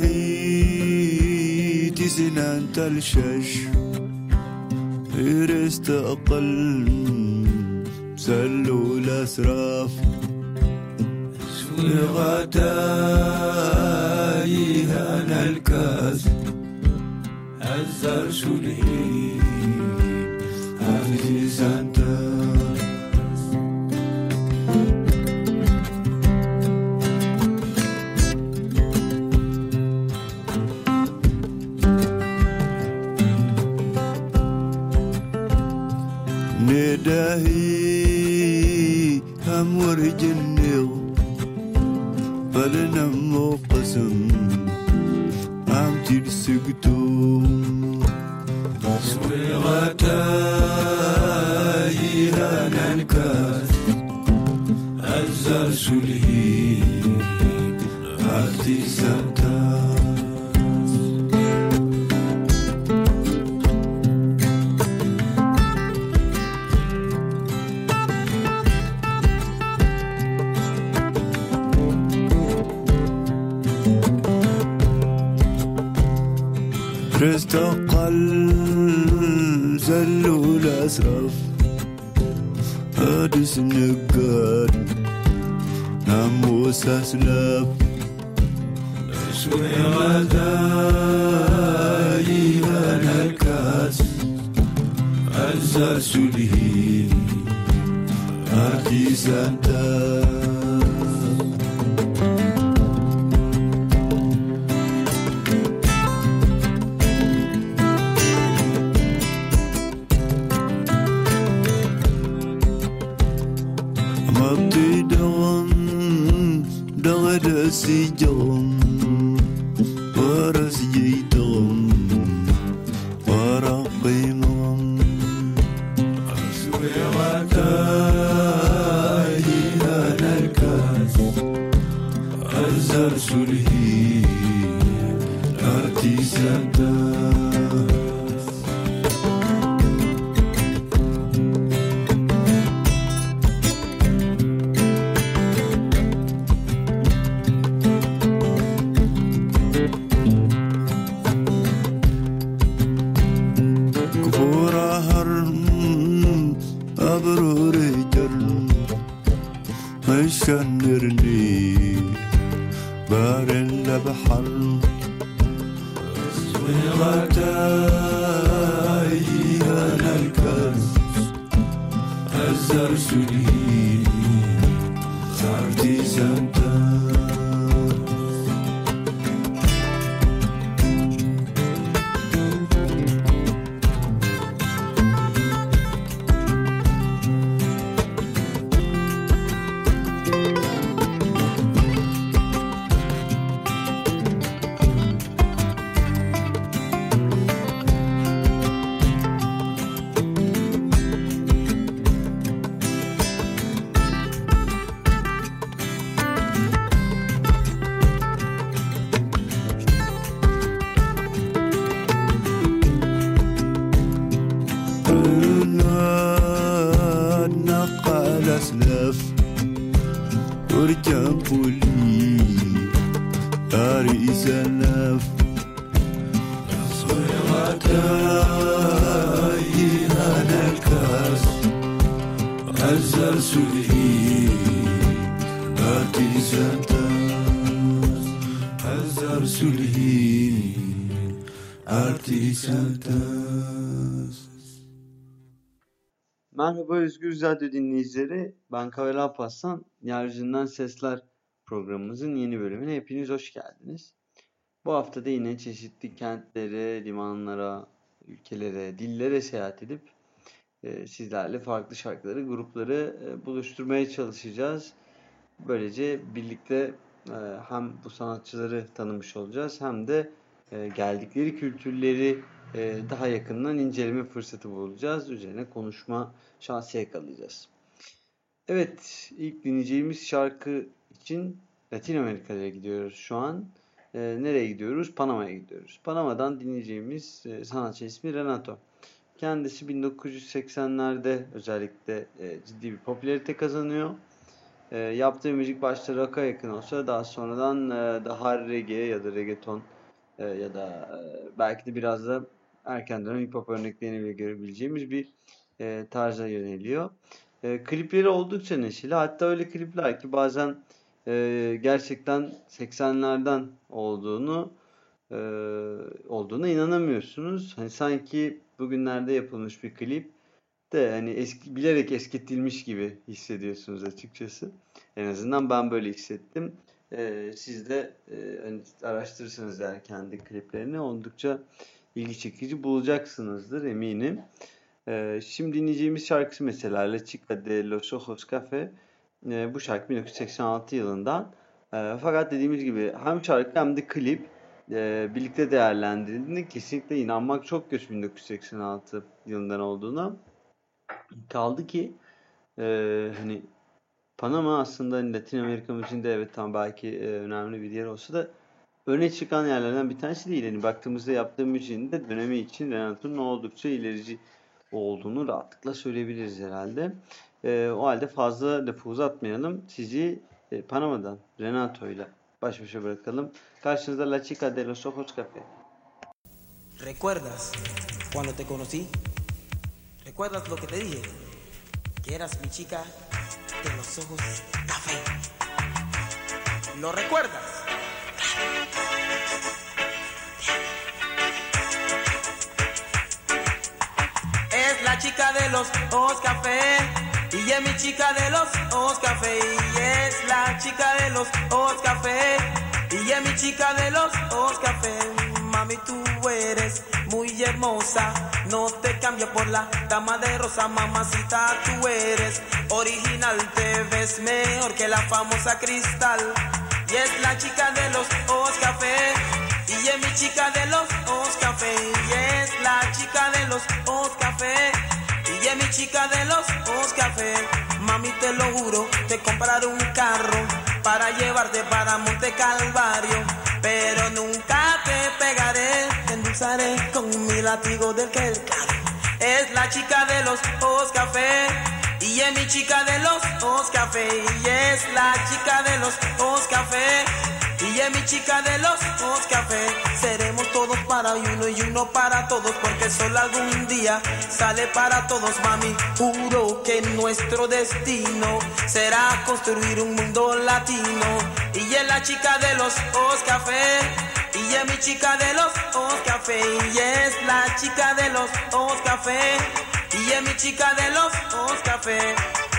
سنان تلشش يرست أقل سلوا الأسراف سوي غتايها الكاس الزر سلهي عزيز أنت نداهي همور جنيو فلنا مقسم عمتي السقتو سوي غتاي هانا الكاس الزر سلهي عزي سانتا رستقل زلوا الأسرف أدس نقاد ناموس أسلاب سوي غداي هانا الكاس الزر سلهي أرتي سانتا سيجون ورس جيتون ورقيمون أسوي غتاي هانا الكاس الزر سلهي أرتي سانتا شنرني بارن لبحر اسوي غتاي هانا الكاس الزر سلهي صارتي سانتا Merhaba Özgür Radyo dinleyicileri, ben Kavel Alparslan, Yeryüzünden Sesler programımızın yeni bölümüne hepiniz hoş geldiniz. Bu hafta da yine çeşitli kentlere, limanlara, ülkelere, dillere seyahat edip sizlerle farklı şarkıları, grupları buluşturmaya çalışacağız. Böylece birlikte hem bu sanatçıları tanımış olacağız hem de geldikleri kültürleri daha yakından inceleme fırsatı bulacağız. Üzerine konuşma şansı yakalayacağız. Evet, ilk dinleyeceğimiz şarkı için Latin Amerika'ya gidiyoruz şu an. Nereye gidiyoruz? Panama'ya gidiyoruz. Panama'dan dinleyeceğimiz sanatçı ismi Renato. Kendisi 1980'lerde özellikle ciddi bir popülarite kazanıyor. Yaptığı müzik başta rock'a yakın olsa daha sonradan daha reggae ya da reggaeton ya da belki de biraz da erken dönem hip hop örneklerini bile görebileceğimiz bir tarza yöneliyor. Klipleri oldukça neşeli. Hatta öyle klipler ki bazen gerçekten 80'lerden olduğuna inanamıyorsunuz. Hani sanki bugünlerde yapılmış bir klip de hani bilerek eskitilmiş gibi hissediyorsunuz açıkçası. En azından ben böyle hissettim. Siz de hani araştırırsanız eğer kendi kliplerini oldukça ilgi çekici bulacaksınızdır eminim. Şimdi dinleyeceğimiz şarkısı mesela La Chica de los Ojos Café. Bu şarkı 1986 yılından. Fakat dediğimiz gibi hem şarkı hem de klip birlikte değerlendirildiğinde kesinlikle inanmak çok güç 1986 yılından olduğuna. Kaldı ki hani Panama aslında hani Latin Amerika müziğinde evet tam belki önemli bir yer olsa da öne çıkan yerlerden bir tanesi değil. Yani baktığımızda yaptığı müziğin de dönemi için Renato'nun oldukça ilerici olduğunu rahatlıkla söyleyebiliriz herhalde. O halde fazla lafı uzatmayalım. Sizi Panama'dan Renato ile baş başa bırakalım. Karşınızda La Chica de los Ojos Café. ¿Recuerdas cuando te conocí? ¿Recuerdas lo que te dije? Que eras mi chica de los ojos café. ¿Lo recuerdas? Es la chica de los ojos café y es mi chica de los ojos café y es la chica de los ojos café y es mi chica de los ojos café. Mami, tú eres muy hermosa, no te cambio por la dama de rosa, mamacita, tú eres original, te ves mejor que la famosa Cristal. Y es la chica de los ojos café, y es mi chica de los ojos café, y es la chica de los ojos café, y es mi chica de los ojos café. Mami, te lo juro, te compraré un carro para llevarte para Monte Calvario, pero nunca te pegaré, te endulzaré con mi látigo del que el claro. Es la chica de los ojos café, y es mi chica de los ojos café, y es la chica de los ojos café, y es mi chica de los ojos café. Seremos todos para uno y uno para todos, porque el sol algún día sale para todos, mami. Juro que nuestro destino será construir un mundo latino. Y es la chica de los ojos café, y es mi chica de los ojos café, y es la chica de los ojos café, y es mi chica de los ojos café.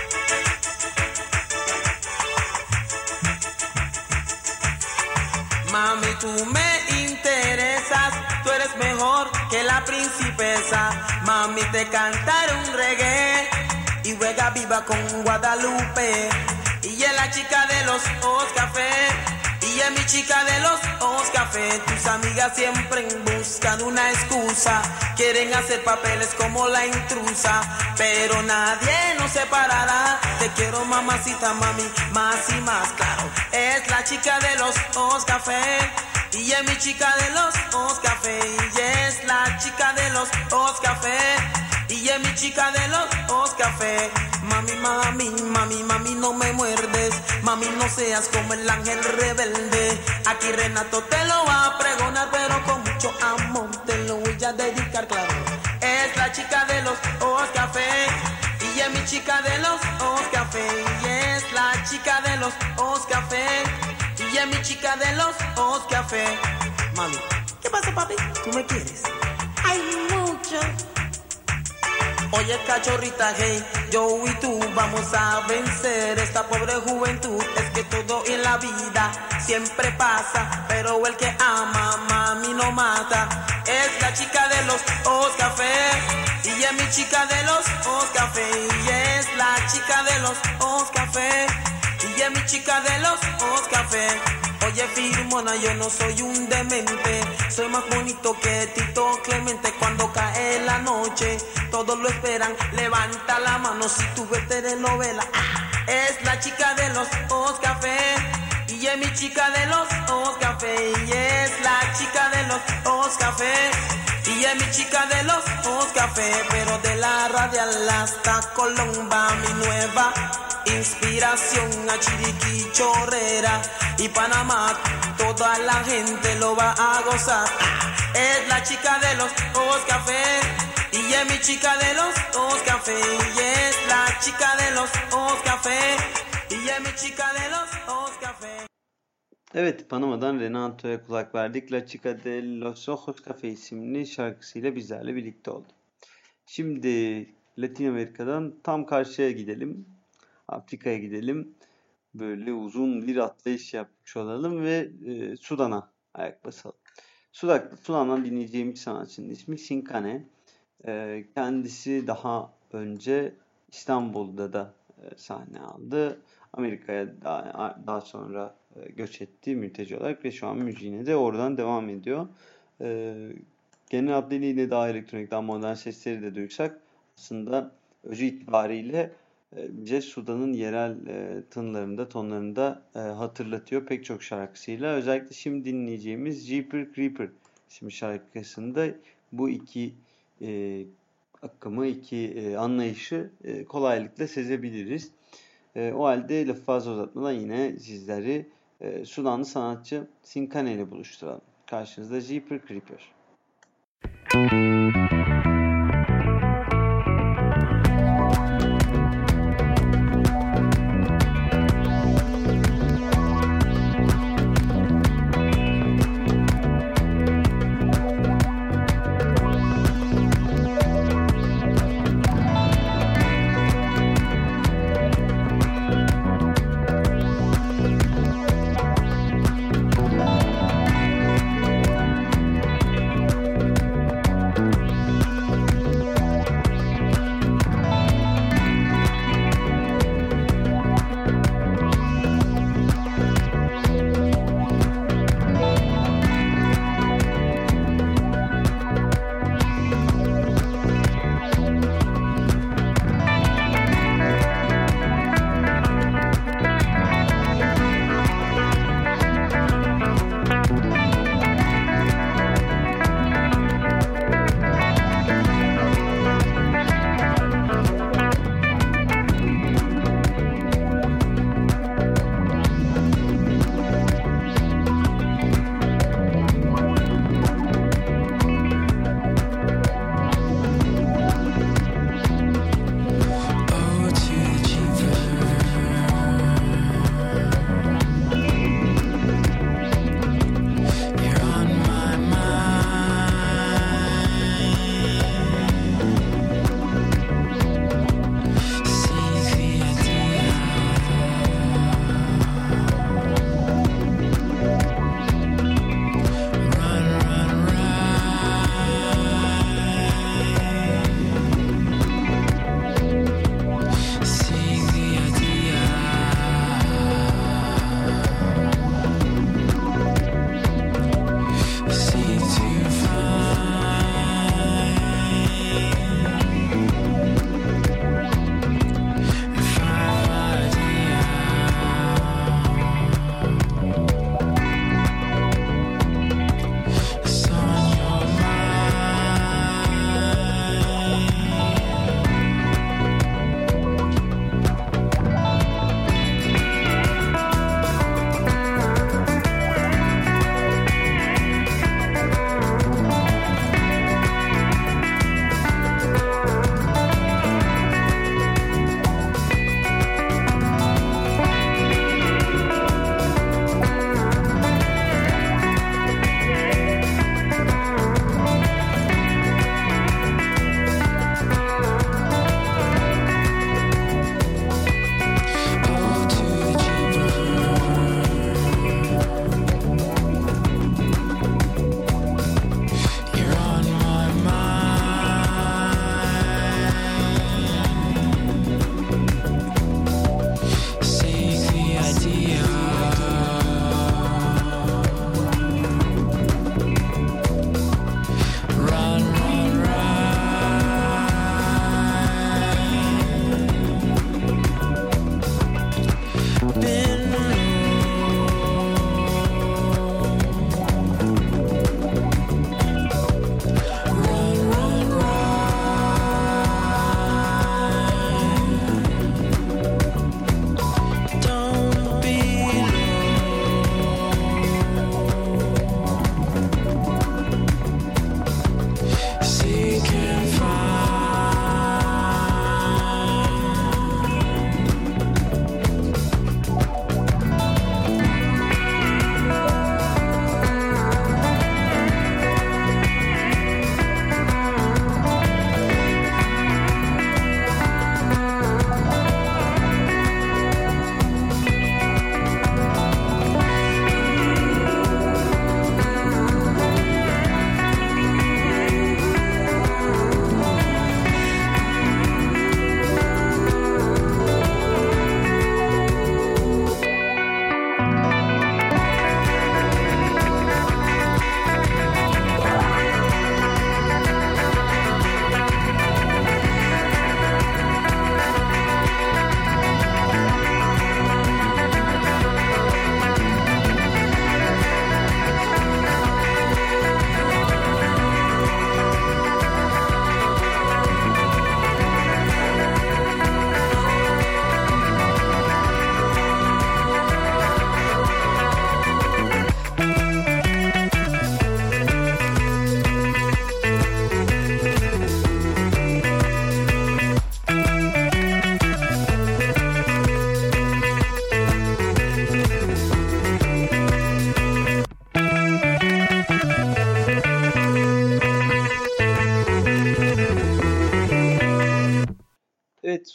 Mami, tú me interesas, tú eres mejor que la principesa. Mami, te cantaré un reggae y juega viva con Guadalupe. Y es la chica de los ojos café, y es mi chica de los ojos café. Tus amigas siempre buscan una excusa, quieren hacer papeles como la intrusa, pero nadie nos separará. Te quiero, mamacita, mami, más y más claro. Es la chica de los ojos café, y es mi chica de los ojos café, y es la chica de los ojos café, y es mi chica de los ojos café. Mami, mami, mami, mami, no me muerdes, mami, no seas como el ángel rebelde. Aquí Renato te lo va a pregonar, pero con mucho amor te lo voy a dedicar, claro. Es la chica de los ojos café, y es mi chica de los ojos café, y es la chica de los ojos café, y es mi chica de los ojos café. Mami, ¿qué pasa, papi? ¿Tú me quieres? Hay mucho. Oye, cachorrita, hey, yo y tú vamos a vencer esta pobre juventud. Es que todo en la vida siempre pasa, pero el que ama, mami, no mata. Es la chica de los ojos café, y es mi chica de los ojos café, y es la chica de los ojos café, y es mi chica de los ojos café. Oye, Firmona, yo no soy un demente, soy más bonito que Tito Clemente. Cuando cae la noche, todos lo esperan, levanta la mano si tú ves telenovela. Es la chica de los ojos café, y es mi chica de los ojos café, y es la chica de los ojos café, y es mi chica de los ojos café. Pero de la radial hasta Colomba, mi nueva inspiración a Chiriquí, Chorrera y Panamá. Toda la gente lo va a gozar. Es la chica de los ojos café y es mi chica de los ojos café. Y es la chica de los ojos café y es mi chica de los ojos café. Evet, Panama'dan Renato'ya kulak verdik. La Chica de los Ojos Café isimli şarkısıyla bizlerle birlikte oldu. Şimdi Latin Amerika'dan tam karşıya gidelim. Afrika'ya gidelim. Böyle uzun bir atlayış yapmış olalım ve Sudan'a ayak basalım. Sudan'dan dinleyeceğimiz sanatçının ismi Sinkane. Kendisi daha önce İstanbul'da da sahne aldı. Amerika'ya daha sonra göç etti mülteci olarak ve şu an müziğine de oradan devam ediyor. Genel hatlarıyla yine daha elektronik, daha modern sesleri de duysak aslında özü itibariyle bize Sudan'ın yerel tınlarında, tonlarında hatırlatıyor pek çok şarkısıyla. Özellikle şimdi dinleyeceğimiz Jeepers Creepers isimli şarkısında bu iki akımı, iki anlayışı kolaylıkla sezebiliriz. O halde lafı fazla uzatmadan yine sizleri Sudanlı sanatçı Sinkane ile buluşturalım. Karşınızda Jeepers Creepers.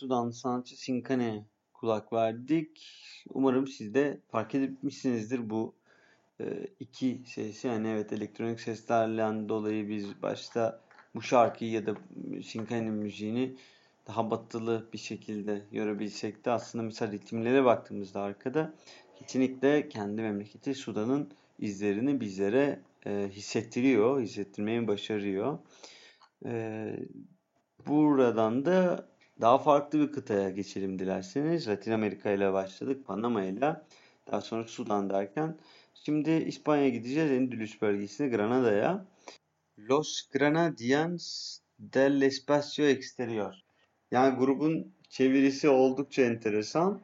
Sudanlı sanatçı Sinkane'ye kulak verdik. Umarım siz de fark etmişsinizdir bu iki sesi. Yani evet, elektronik seslerden dolayı biz başta bu şarkıyı ya da Sinkane'nin müziğini daha batılı bir şekilde görebilsek de aslında mesela ritimlere baktığımızda arkada kesinlikle kendi memleketi Sudan'ın izlerini bizlere hissettiriyor, hissettirmeyi başarıyor. Buradan da daha farklı bir kıtaya geçelim dilerseniz. Latin Amerika ile başladık, Panama ile, daha sonra Sudan derken şimdi İspanya'ya gideceğiz, Endülüs bölgesine, Granada'ya. Los Granadians del Espacio Exterior. Yani grubun çevirisi oldukça enteresan.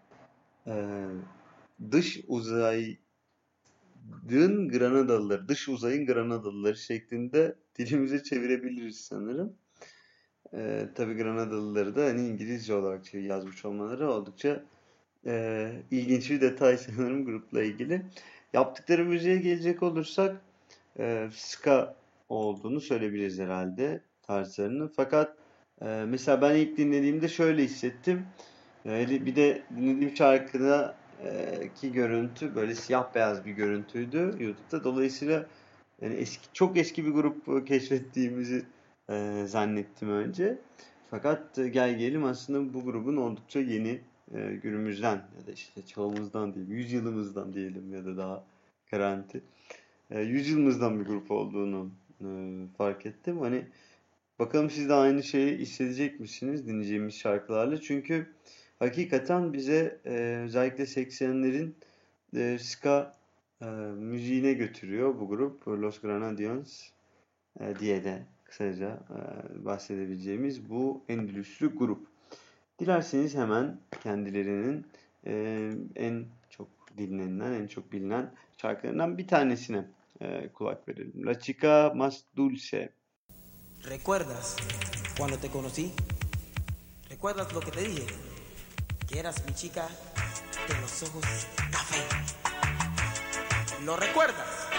Dış uzayın Granadalıları, dış uzayın Granadalıları şeklinde dilimize çevirebiliriz sanırım. Tabii Granadalıları da hani İngilizce olarak yazmış olmaları oldukça ilginç bir detay sanırım grupla ilgili. Yaptıkları müziğe gelecek olursak ska olduğunu söyleyebiliriz herhalde tarzlarını. Fakat mesela ben ilk dinlediğimde şöyle hissettim. Bir de dinlediğim şarkıda ki görüntü böyle siyah beyaz bir görüntüydü YouTube'da. Dolayısıyla yani çok eski bir grup keşfettiğimizi zannettim önce. Fakat gel gelelim aslında bu grubun oldukça yeni, günümüzden ya da işte çağımızdan değil, yüzyılımızdan diyelim ya da daha garanti. Yüzyılımızdan bir grup olduğunu fark ettim. Hani bakalım siz de aynı şeyi hissedecek misiniz dinleyeceğimiz şarkılarla? Çünkü hakikaten bize özellikle 80'lerin ska müziğine götürüyor bu grup. Los Granadians diye de kısaca bahsedebileceğimiz bu Endülüslü grup. Dilerseniz hemen kendilerinin en çok dinlenilen, en çok bilinen şarkılarından bir tanesine kulak verelim. La Chica Más Dulce. ¿Recuerdas cuando te conocí? ¿Recuerdas lo que te dije? Que eras mi chica de los ojos café. ¿Lo recuerdas?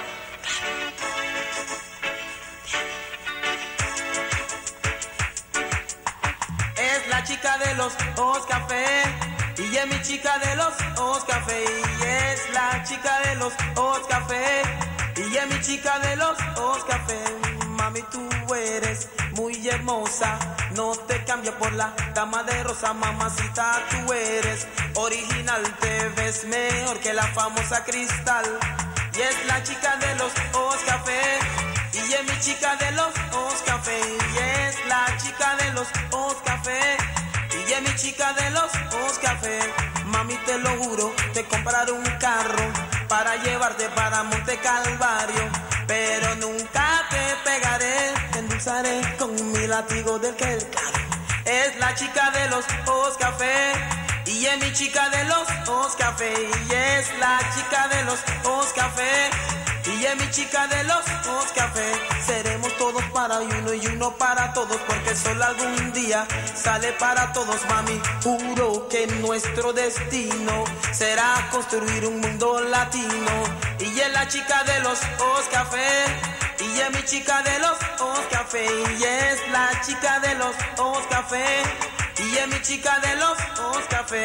Es la chica de los ojos café y es mi chica de los ojos café y es la chica de los ojos café y es mi chica de los ojos café. Mami, tú eres muy hermosa, no te cambio por la dama de rosa. Mamacita, tú eres original, te ves mejor que la famosa Cristal. Y es la chica de los ojos café y es mi chica de los ojos café y es la chica de los ojos café y es mi chica de los ojos café. Mami, te lo juro, te compraré un carro para llevarte para Monte Calvario, pero nunca te pegaré, te endulzaré con mi látigo del que el claro. Es la chica de los ojos café y es mi chica de los ojos café y es la chica de los ojos café y es mi chica de los ojos café. Seremos todos para uno y uno para todos, porque el sol algún día sale para todos. Mami, juro que nuestro destino será construir un mundo latino. Y es la chica de los ojos café y es mi chica de los ojos café y es la chica de los ojos café y es mi chica de los ojos café.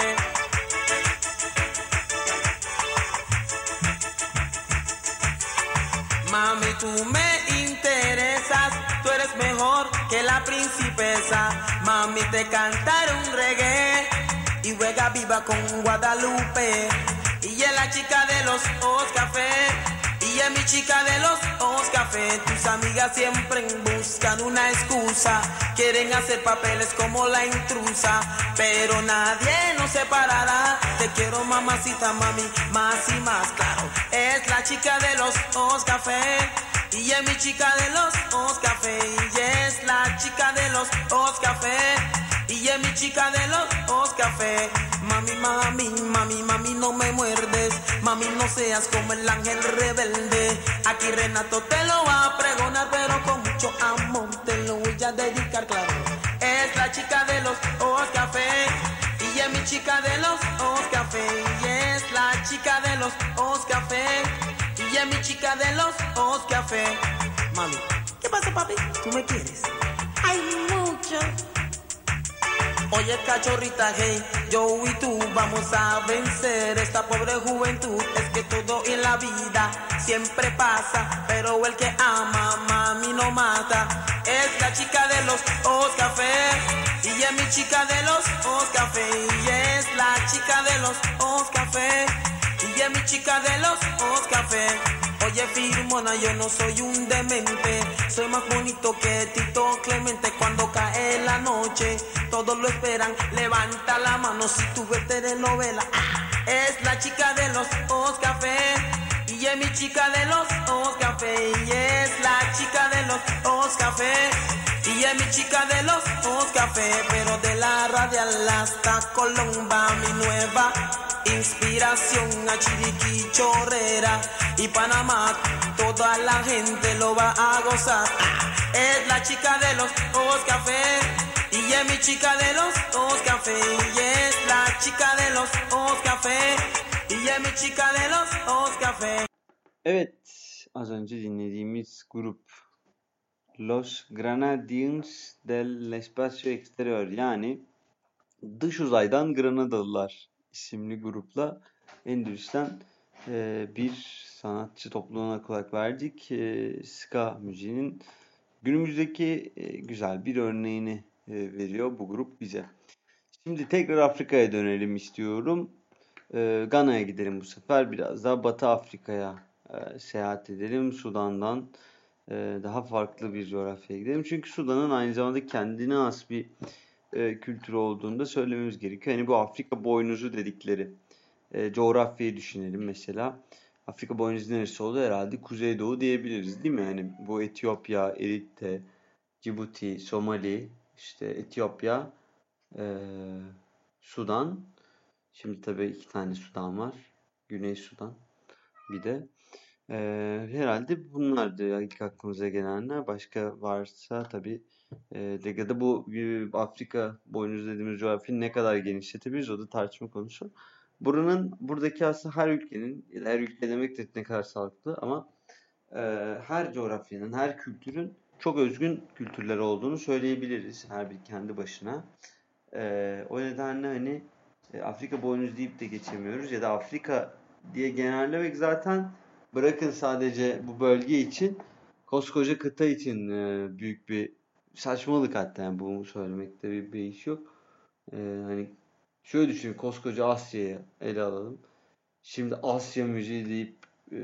Mami, tú me interesas, tú eres mejor que la princesa. Mami, te cantaré un reggae y juega viva con Guadalupe. Y es la chica de los ojos café y es mi chica de los ojos café. Tus amigas siempre buscan una excusa, quieren hacer papeles como la intrusa, pero nadie nos separará. Te quiero, mamacita, mami, más y más claro. Es la chica de los ojos café y es mi chica de los ojos café y es la chica de los ojos café y es mi chica de los ojos café. Mami, mami, mami, mami, no me muerdes. Mami, no seas como el ángel rebelde. Aquí Renato te lo va a pregonar, pero con mucho amor te lo voy a dedicar, claro. Es la chica de los ojos café y es mi chica de los ojos café y es la chica de los ojos café y es mi chica de los ojos café. Mami, ¿qué pasa, papi? ¿Tú me quieres? Hay mucho. Oye cachorrita, hey, yo y tú vamos a vencer esta pobre juventud. Es que todo en la vida siempre pasa, pero el que ama, mami, no mata. Es la chica de los ojos café, y es mi chica de los ojos café, y es la chica de los ojos café, y es mi chica de los ojos café. Oye Firmona, yo no soy un demente, soy más bonito que Tito Clemente. Cuando cae la noche, todos lo esperan, levanta la mano si tú ves telenovela. Es la chica de los ojos café, y es mi chica de los ojos café, y es la chica de los ojos café, y es mi chica de los ojos café. Pero de la radial hasta Colomba, mi nueva inspiración a Chiriquí, Chorrera y Panamá, toda la gente lo va a gozar. Es la chica de los ojos café, y es mi chica de los ojos café, y es la chica de los ojos café, y es mi chica de los ojos café. Evet, az önce dinlediğimiz grup Los Granadines del Espacio Exterior, yani Dış Uzaydan Granadalılar isimli grupla Endülüs'ten bir sanatçı topluluğuna kulak verdik. Ska müziğinin günümüzdeki güzel bir örneğini veriyor bu grup bize. Şimdi tekrar Afrika'ya dönelim istiyorum. Gana'ya gidelim bu sefer. Biraz daha Batı Afrika'ya seyahat edelim. Sudan'dan daha farklı bir coğrafyaya gidelim. Çünkü Sudan'ın aynı zamanda kendine has bir kültürü olduğunu da söylememiz gerekiyor. Hani bu Afrika boynuzu dedikleri coğrafyayı düşünelim mesela. Afrika boynuzu neresi oldu? Herhalde Kuzeydoğu diyebiliriz, değil mi? Yani bu Etiyopya, Eritre, Cibuti, Somali, işte Etiyopya, Sudan. Şimdi tabii 2 tane Sudan var. Güney Sudan bir de. Herhalde bunlardı ilk aklımıza gelenler. Başka varsa tabii ya da bu Afrika boynuzu dediğimiz coğrafyayı ne kadar genişletebiliriz, o da tartışma konusu. Buradaki aslında her ülkenin, her ülke demek de ne kadar sağlıklı ama her coğrafyanın, her kültürün çok özgün kültürleri olduğunu söyleyebiliriz. Her bir kendi başına. O nedenle hani Afrika boynuzu deyip de geçemiyoruz ya da Afrika diye genellemek zaten bırakın sadece bu bölge için, koskoca kıta için büyük bir saçmalık hatta. Yani bunu söylemekte bir beis yok. Hani şöyle düşünün, koskoca Asya'yı ele alalım. Şimdi Asya müziği deyip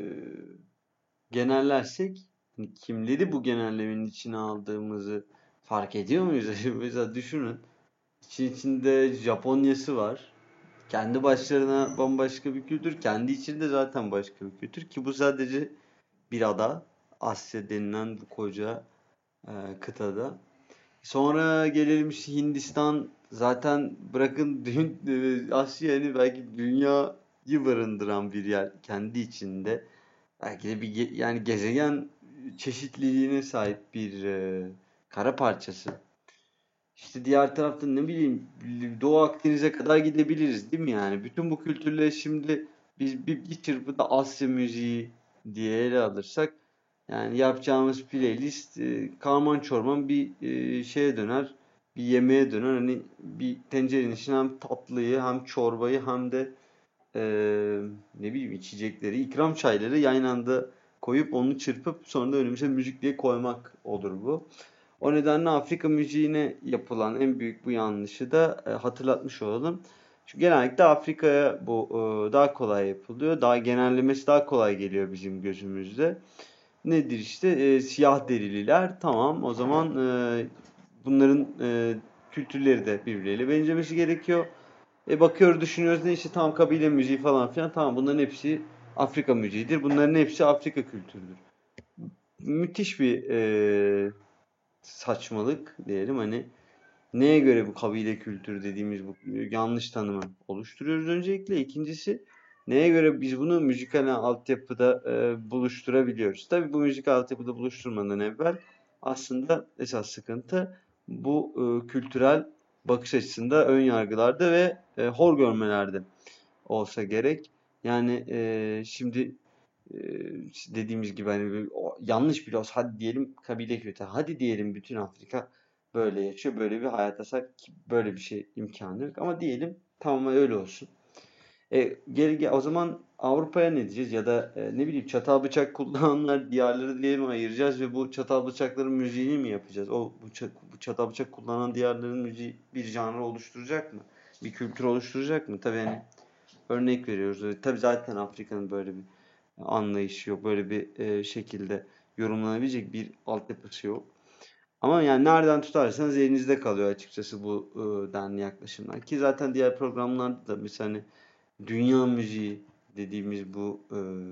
genellersek hani kimleri bu genellemenin içine aldığımızı fark ediyor muyuz? Mesela düşünün. İçinde Japonya'sı var. Kendi başlarına bambaşka bir kültür. Kendi içinde zaten başka bir kültür. Ki bu sadece bir ada. Asya denilen bu koca kıtada. Sonra gelelim işte Hindistan. Zaten bırakın Asya, hani belki dünyayı barındıran bir yer kendi içinde. Belki de bir yani gezegen çeşitliliğine sahip bir kara parçası. İşte diğer tarafta ne bileyim Doğu Akdeniz'e kadar gidebiliriz, değil mi yani? Bütün bu kültürleri şimdi biz bir çırpıda Asya müziği diye ele alırsak yani yapacağımız playlist karman çorman bir şeye döner, bir yemeğe döner. Hani bir tencerenin içine hem tatlıyı hem çorbayı hem de ne bileyim içecekleri, ikram çayları aynı anda koyup onu çırpıp sonra da önümüze müzik diye koymak olur bu. O nedenle Afrika müziğine yapılan en büyük bu yanlışı da hatırlatmış olalım. Çünkü genellikle Afrika'ya bu daha kolay yapılıyor. Daha genellemesi daha kolay geliyor bizim gözümüzde. Nedir işte siyah derililer, tamam o zaman bunların kültürleri de birbirleriyle benzemesi gerekiyor. Bakıyoruz düşünüyoruz ne işte tam kabile müziği falan filan, tamam bunların hepsi Afrika müziğidir. Bunların hepsi Afrika kültürüdür. Müthiş bir saçmalık diyelim, hani neye göre bu kabile kültürü dediğimiz bu yanlış tanımı oluşturuyoruz öncelikle. İkincisi neye göre biz bunu müzikal altyapıda buluşturabiliyoruz. Tabii bu müzikal altyapıda buluşturmadan evvel aslında esas sıkıntı bu kültürel bakış açısında ön yargılarda ve hor görmelerde olsa gerek. Yani şimdi dediğimiz gibi hani yanlış bile olsa hadi diyelim kabile kültürü, hadi diyelim bütün Afrika böyle yaşıyor, böyle bir hayata sahip ki böyle bir şey imkanı yok. Ama diyelim tamamen öyle olsun. O zaman Avrupa'ya ne diyeceğiz ya da ne bileyim çatal bıçak kullananlar diyarları diye mi ayıracağız ve bu çatal bıçakların müziğini mi yapacağız? Bu çatal bıçak kullanan diyarların müziği bir janr oluşturacak mı? Bir kültür oluşturacak mı? Tabii hani örnek veriyoruz. Tabii zaten Afrika'nın böyle bir anlayışı yok. Böyle bir şekilde yorumlanabilecek bir altyapısı yok. Ama yani nereden tutarsanız elinizde kalıyor açıkçası bu denli yaklaşımlar. Ki zaten diğer programlarda da mesela hani dünya müziği dediğimiz bu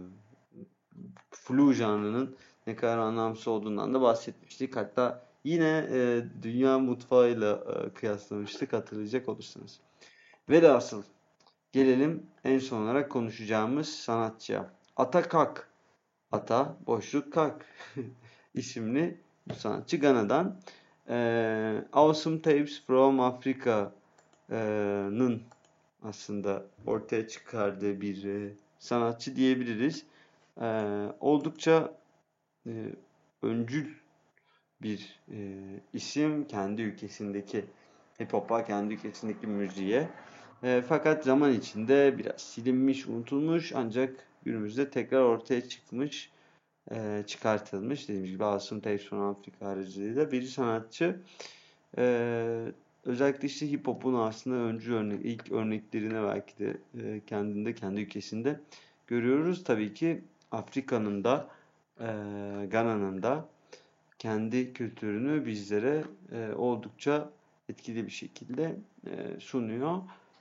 flu janrının ne kadar anlamsız olduğundan da bahsetmiştik. Hatta yine dünya mutfağıyla kıyaslamıştık hatırlayacak olursanız. Velhasıl gelelim en son olarak konuşacağımız sanatçıya. Ata Kak. Ata boşluk Kak isimli bu sanatçı Gana'dan. Awesome Tapes from Africa'nın aslında ortaya çıkardığı bir sanatçı diyebiliriz. Oldukça öncül bir isim kendi ülkesindeki hip hop'a, kendi ülkesindeki müziğe. Fakat zaman içinde biraz silinmiş, unutulmuş ancak günümüzde tekrar ortaya çıkmış, çıkartılmış. Dediğimiz gibi Awesome Tapes from Africa aracılığıyla bir sanatçı. Özellikle işte hip hop'un aslında ilk örneklerini belki de kendi ülkesinde görüyoruz. Tabii ki Afrika'nın da Gana'nın da kendi kültürünü bizlere oldukça etkili bir şekilde sunuyor.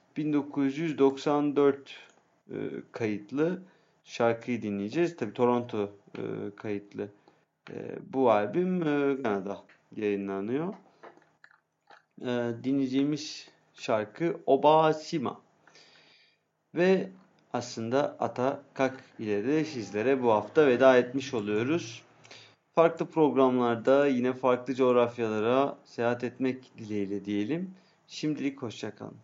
1994 kayıtlı şarkıyı dinleyeceğiz. Tabii Toronto kayıtlı bu albüm Gana'da yayınlanıyor. Dinleyeceğimiz şarkı Obasima. Ve aslında Ata Kak ile de sizlere bu hafta veda etmiş oluyoruz. Farklı programlarda yine farklı coğrafyalara seyahat etmek dileğiyle diyelim. Şimdilik hoşça kalın.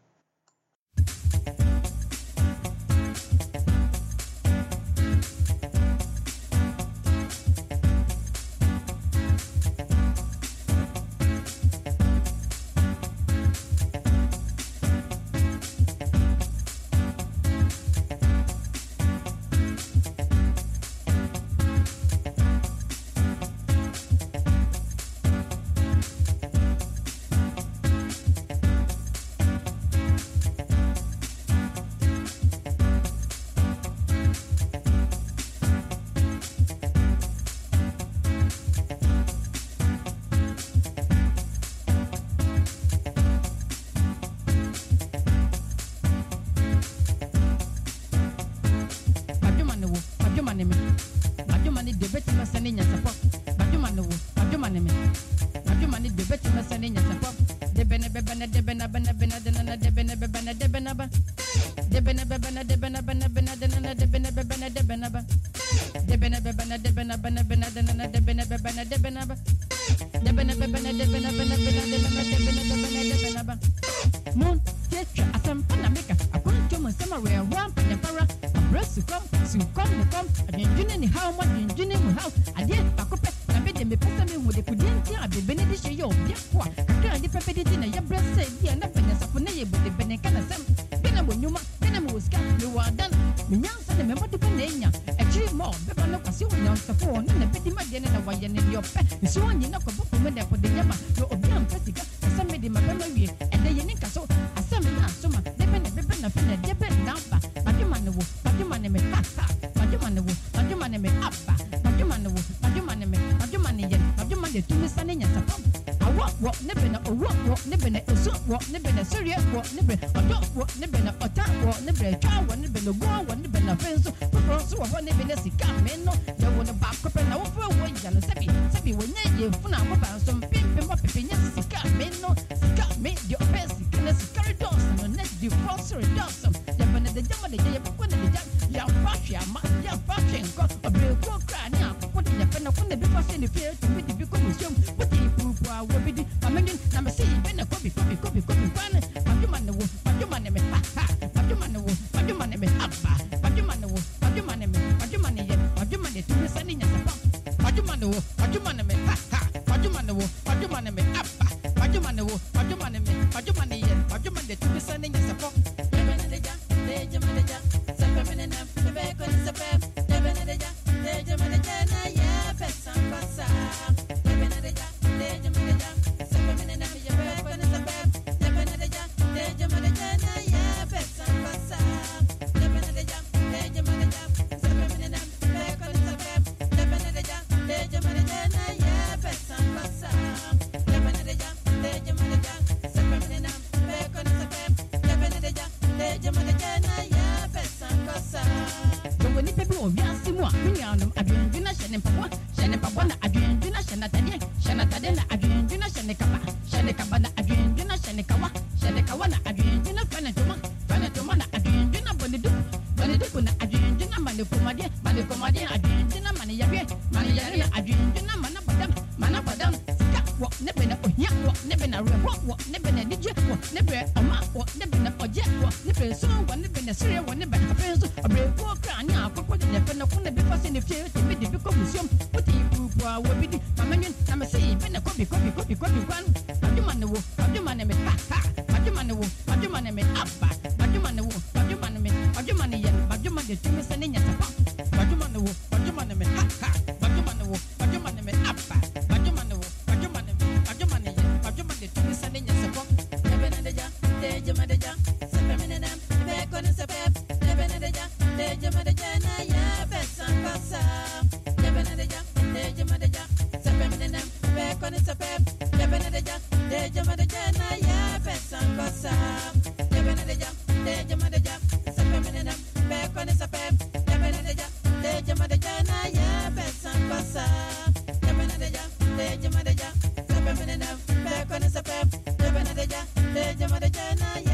Shana tadena adwin jina shane kaba na adwin jina shane kawa na adwin jina fana tuma na adwin jina bonidu na adwin jina mane komade adwin jina mane yabe na adwin jina mana badam sika wo ne be na ohia wo ne be na rewo wo ne be na dije wo ne be oma wo ne be na oje wo ne be so wo ne be na sire wo ne be na afenso abre ko kra nya akoko de ne fe na ko ne be fase ne fie te be de be ko museum wo ti bua wo bi di mamenyin na me sei be na kobi kwan aduma ne me ha aduma ne me abba aduma ne yen aduma de tumi se ne nya tapa aduma ne me ha aduma ne me abba aduma ne yen aduma de tumi se ne nya tapa ebe na deja se feminine be ko ne se pep ebe na deja na ya be san pasa ebe na deja se feminine be ko ne se pep ebe na deja na ya be san pasa ebe na deja se feminine be ko ne se pep ebe na deja na ya be san pasa ebe na deja se feminine be ko ne se pep ebe na deja na ya